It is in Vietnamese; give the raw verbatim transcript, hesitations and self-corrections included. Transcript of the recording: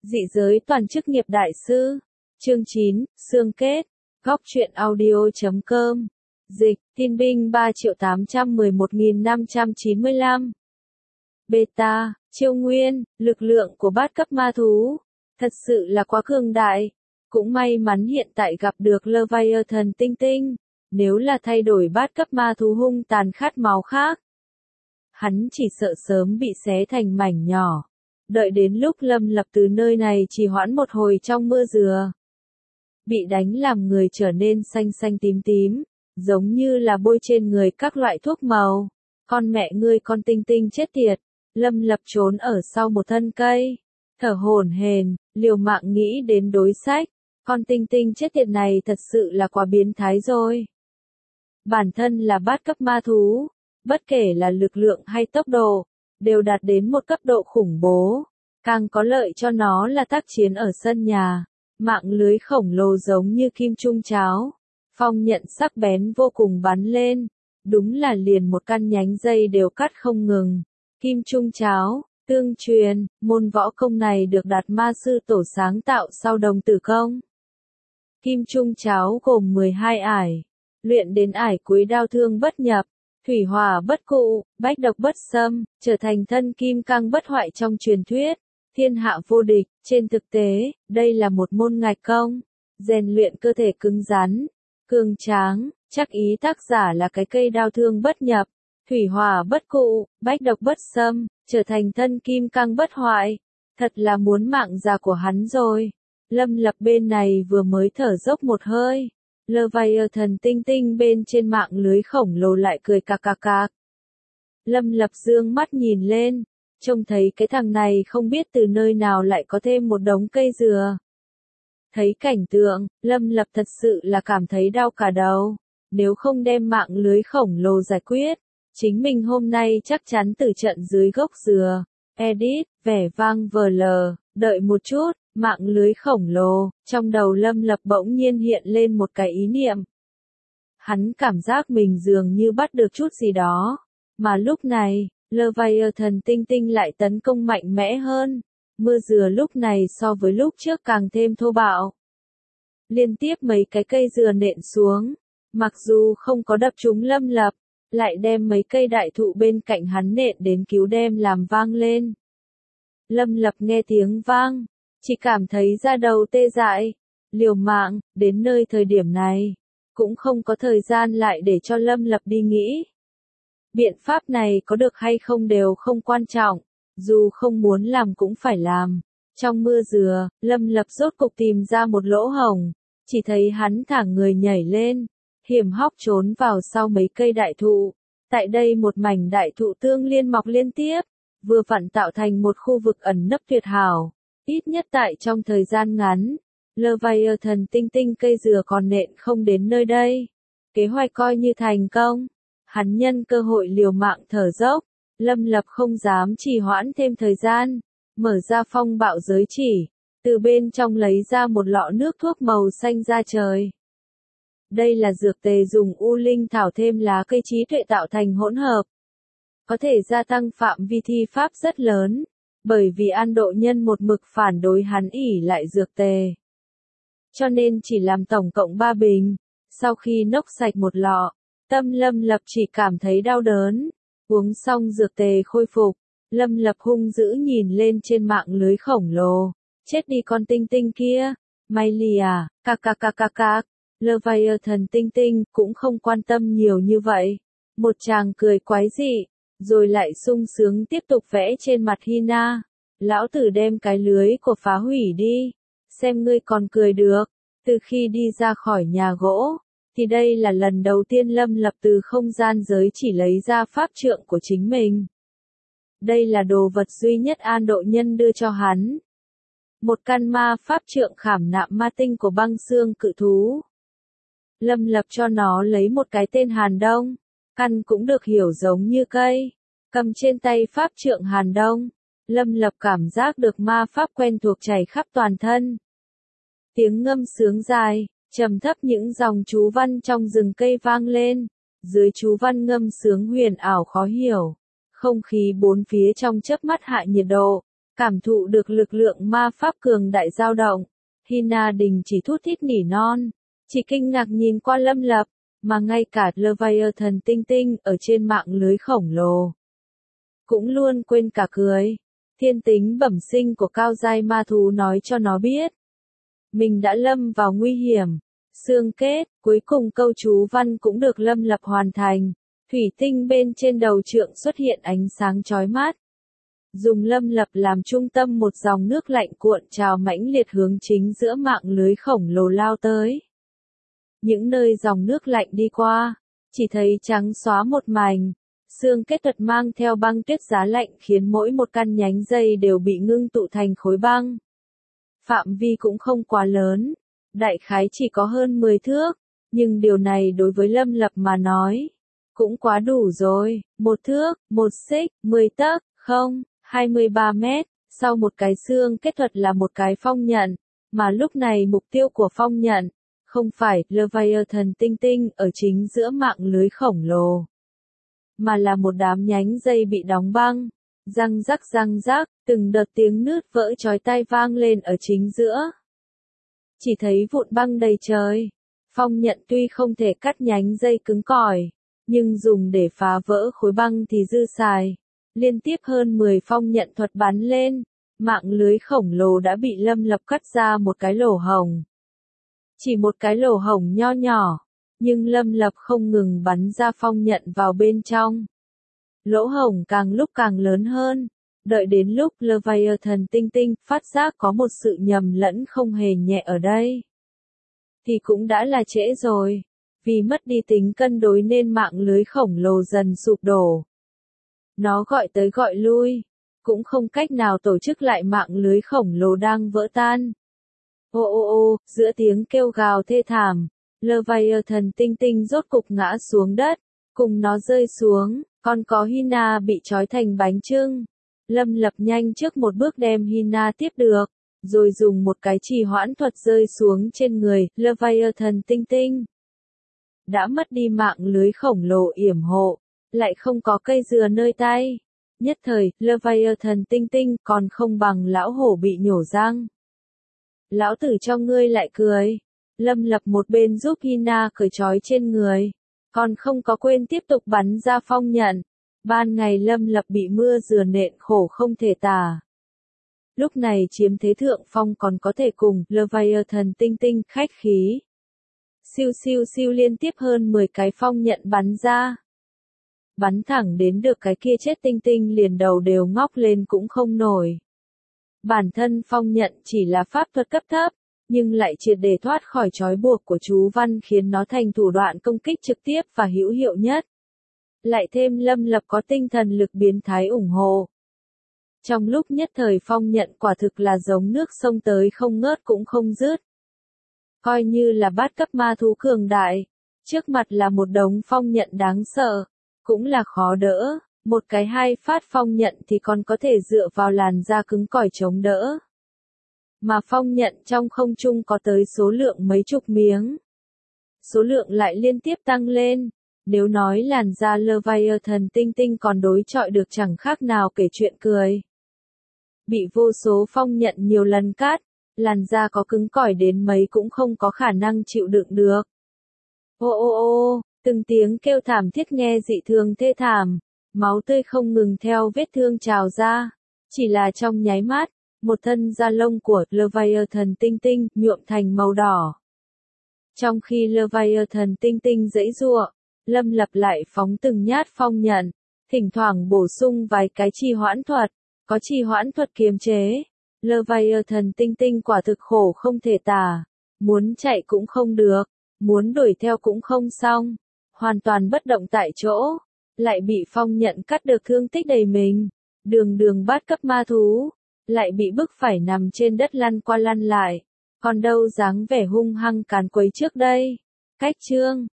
Dị giới toàn chức nghiệp đại sư. Chương chín, xương kết. Góc truyện audio chấm com. Dịch, tin binh ba triệu tám trăm mười một nghìn năm trăm chín mươi lăm. Beta, chiêu nguyên, lực lượng của bát cấp ma thú. Thật sự là quá cường đại. Cũng may mắn hiện tại gặp được Leviathan tinh tinh. Nếu là thay đổi bát cấp ma thú hung tàn khát máu khác, hắn chỉ sợ sớm bị xé thành mảnh nhỏ. Đợi đến lúc Lâm Lập từ nơi này trì hoãn một hồi trong mưa dừa. Bị đánh làm người trở nên xanh xanh tím tím, giống như là bôi trên người các loại thuốc màu. Con mẹ ngươi con tinh tinh chết tiệt. Lâm Lập trốn ở sau một thân cây, thở hổn hển, liều mạng nghĩ đến đối sách. Con tinh tinh chết tiệt này thật sự là quá biến thái rồi. Bản thân là bát cấp ma thú, bất kể là lực lượng hay tốc độ, đều đạt đến một cấp độ khủng bố. Càng có lợi cho nó là tác chiến ở sân nhà, mạng lưới khổng lồ giống như kim trung cháo. Phong nhận sắc bén vô cùng bắn lên, đúng là liền một căn nhánh dây đều cắt không ngừng. Kim trung cháo, tương truyền, môn võ công này được Đạt Ma sư tổ sáng tạo sau Đồng Tử công. Kim trung cháo gồm mười hai ải, luyện đến ải cuối đao thương bất nhập, thủy hỏa bất cụ, bách độc bất xâm, trở thành thân kim cang bất hoại trong truyền thuyết, thiên hạ vô địch. Trên thực tế, đây là một môn ngạch công, rèn luyện cơ thể cứng rắn, cường tráng. Chắc ý tác giả là cái cây đao thương bất nhập, thủy hỏa bất cụ, bách độc bất xâm, trở thành thân kim cang bất hoại. Thật là muốn mạng già của hắn rồi. Lâm Lập bên này vừa mới thở dốc một hơi, Leviathan tinh tinh bên trên mạng lưới khổng lồ lại cười cạc cạc cạc. Lâm Lập dương mắt nhìn lên, trông thấy cái thằng này không biết từ nơi nào lại có thêm một đống cây dừa. Thấy cảnh tượng, Lâm Lập thật sự là cảm thấy đau cả đầu. Nếu không đem mạng lưới khổng lồ giải quyết, chính mình hôm nay chắc chắn tử trận dưới gốc dừa. Edit, vẻ vang vờ lờ, đợi một chút, mạng lưới khổng lồ. Trong đầu Lâm Lập bỗng nhiên hiện lên một cái ý niệm. Hắn cảm giác mình dường như bắt được chút gì đó. Mà lúc này, Leviathan tinh tinh lại tấn công mạnh mẽ hơn. Mưa dừa lúc này so với lúc trước càng thêm thô bạo. Liên tiếp mấy cái cây dừa nện xuống, mặc dù không có đập trúng Lâm Lập, lại đem mấy cây đại thụ bên cạnh hắn nện đến cứu đem làm vang lên. Lâm Lập nghe tiếng vang, chỉ cảm thấy da đầu tê dại, liều mạng. Đến nơi thời điểm này, cũng không có thời gian lại để cho Lâm Lập đi nghĩ. Biện pháp này có được hay không đều không quan trọng, dù không muốn làm cũng phải làm. Trong mưa dừa, Lâm Lập rốt cục tìm ra một lỗ hổng, chỉ thấy hắn thẳng người nhảy lên, hiểm hóc trốn vào sau mấy cây đại thụ. Tại đây một mảnh đại thụ tương liên mọc liên tiếp, vừa vặn tạo thành một khu vực ẩn nấp tuyệt hảo. Ít nhất tại trong thời gian ngắn, Leviathan tinh tinh cây dừa còn nện không đến nơi đây. Kế hoạch coi như thành công. Hắn nhân cơ hội liều mạng thở dốc. Lâm Lập không dám trì hoãn thêm thời gian, mở ra phong bạo giới chỉ, từ bên trong lấy ra một lọ nước thuốc màu xanh da trời. Đây là dược tề dùng u linh thảo thêm lá cây trí tuệ tạo thành hỗn hợp. Có thể gia tăng phạm vi thi pháp rất lớn, bởi vì An Độ Nhân một mực phản đối hắn ỉ lại dược tề. Cho nên chỉ làm tổng cộng ba bình, sau khi nốc sạch một lọ, tâm Lâm Lập chỉ cảm thấy đau đớn. Uống xong dược tề khôi phục, Lâm Lập hung dữ nhìn lên trên mạng lưới khổng lồ. Chết đi con tinh tinh kia, may lì à, cạc cạc cạc cạc cạc. Leviathan tinh tinh cũng không quan tâm nhiều như vậy. Một chàng cười quái dị, rồi lại sung sướng tiếp tục vẽ trên mặt Hina. Lão tử đem cái lưới của phá hủy đi, xem ngươi còn cười được. Từ khi đi ra khỏi nhà gỗ, thì đây là lần đầu tiên Lâm Lập từ không gian giới chỉ lấy ra pháp trượng của chính mình. Đây là đồ vật duy nhất An Độ Nhân đưa cho hắn. Một căn ma pháp trượng khảm nạm ma tinh của băng xương cự thú. Lâm Lập cho nó lấy một cái tên Hàn Đông, căn cũng được hiểu giống như cây. Cầm trên tay pháp trượng Hàn Đông, Lâm Lập cảm giác được ma pháp quen thuộc chảy khắp toàn thân. Tiếng ngâm sướng dài, trầm thấp những dòng chú văn trong rừng cây vang lên, dưới chú văn ngâm sướng huyền ảo khó hiểu. Không khí bốn phía trong chớp mắt hạ nhiệt độ, Cảm thụ được lực lượng ma pháp cường đại dao động, Hina đình chỉ thút thít nỉ non, chỉ kinh ngạc nhìn qua Lâm Lập, mà ngay cả Leviathan tinh tinh ở trên mạng lưới khổng lồ cũng luôn quên cả cười. Thiên tính bẩm sinh của cao giai ma thú nói cho nó biết, mình đã lâm vào nguy hiểm. Xương kết, cuối cùng câu chú văn cũng được Lâm Lập hoàn thành. Thủy tinh bên trên đầu trượng xuất hiện ánh sáng chói mắt. Dùng Lâm Lập làm trung tâm, một dòng nước lạnh cuộn trào mãnh liệt hướng chính giữa mạng lưới khổng lồ lao tới. Những nơi dòng nước lạnh đi qua, chỉ thấy trắng xóa một mảnh. Xương kết thuật mang theo băng tuyết giá lạnh khiến mỗi một căn nhánh dây đều bị ngưng tụ thành khối băng. Phạm vi cũng không quá lớn, đại khái chỉ có hơn mười thước, nhưng điều này đối với Lâm Lập mà nói, cũng quá đủ rồi. Một thước, một xích, mười tấc, không, hai mươi ba mét, sau một cái xương kết thuật là một cái phong nhận, mà lúc này mục tiêu của phong nhận, không phải Leviathan tinh tinh ở chính giữa mạng lưới khổng lồ, mà là một đám nhánh dây bị đóng băng. Răng rắc răng rắc, từng đợt tiếng nứt vỡ chói tai vang lên ở chính giữa. Chỉ thấy vụn băng đầy trời. Phong nhận tuy không thể cắt nhánh dây cứng cỏi, nhưng dùng để phá vỡ khối băng thì dư xài. Liên tiếp hơn mười phong nhận thuật bắn lên, mạng lưới khổng lồ đã bị Lâm Lập cắt ra một cái lỗ hổng. Chỉ một cái lỗ hổng nho nhỏ, nhưng Lâm Lập không ngừng bắn ra phong nhận vào bên trong. Lỗ hổng càng lúc càng lớn hơn, đợi đến lúc Leviathan tinh tinh phát giác có một sự nhầm lẫn không hề nhẹ ở đây, thì cũng đã là trễ rồi, vì mất đi tính cân đối nên mạng lưới khổng lồ dần sụp đổ. Nó gọi tới gọi lui, cũng không cách nào tổ chức lại mạng lưới khổng lồ đang vỡ tan. Ô ô ô, giữa tiếng kêu gào thê thảm, Leviathan tinh tinh rốt cục ngã xuống đất, cùng nó rơi xuống. Còn có Hina bị trói thành bánh chưng. Lâm Lập nhanh trước một bước đem Hina tiếp được, rồi dùng một cái trì hoãn thuật rơi xuống trên người Leviathan tinh tinh. Đã mất đi mạng lưới khổng lồ yểm hộ, lại không có cây dừa nơi tay. Nhất thời, Leviathan tinh tinh còn không bằng lão hổ bị nhổ răng. Lão tử cho ngươi lại cười. Lâm Lập một bên giúp Hina cởi trói trên người, còn không có quên tiếp tục bắn ra phong nhận. Ban ngày Lâm Lập bị mưa dừa nện khổ không thể tả. Lúc này chiếm thế thượng phong còn có thể cùng Leviathan tinh tinh khách khí. Siêu siêu siêu liên tiếp hơn mười cái phong nhận bắn ra. Bắn thẳng đến được cái kia chết tinh tinh liền đầu đều ngóc lên cũng không nổi. Bản thân phong nhận chỉ là pháp thuật cấp thấp, nhưng lại triệt để thoát khỏi trói buộc của chú văn khiến nó thành thủ đoạn công kích trực tiếp và hữu hiệu nhất. Lại thêm Lâm Lập có tinh thần lực biến thái ủng hộ. Trong lúc nhất thời phong nhận quả thực là giống nước sông tới không ngớt cũng không dứt. Coi như là bát cấp ma thú cường đại, trước mặt là một đống phong nhận đáng sợ, cũng là khó đỡ. Một cái hai phát phong nhận thì còn có thể dựa vào làn da cứng cỏi chống đỡ. Mà phong nhận trong không trung có tới số lượng mấy chục miếng. Số lượng lại liên tiếp tăng lên. Nếu nói làn da Leviathan tinh tinh còn đối chọi được chẳng khác nào kể chuyện cười. Bị vô số phong nhận nhiều lần cắt, làn da có cứng cỏi đến mấy cũng không có khả năng chịu đựng được. Ô ô ô, từng tiếng kêu thảm thiết nghe dị thường thê thảm, máu tươi không ngừng theo vết thương trào ra. Chỉ là trong nháy mắt, một thân da lông của Leviathan tinh tinh nhuộm thành màu đỏ. Trong khi Leviathan tinh tinh giãy giụa, Lâm Lập lại phóng từng nhát phong nhận, thỉnh thoảng bổ sung vài cái trì hoãn thuật, có trì hoãn thuật kiềm chế. Leviathan tinh tinh quả thực khổ không thể tả, muốn chạy cũng không được, muốn đuổi theo cũng không xong, hoàn toàn bất động tại chỗ, lại bị phong nhận cắt được thương tích đầy mình. Đường đường bát cấp ma thú, lại bị bức phải nằm trên đất lăn qua lăn lại, còn đâu dáng vẻ hung hăng càn quấy trước đây. Cách chương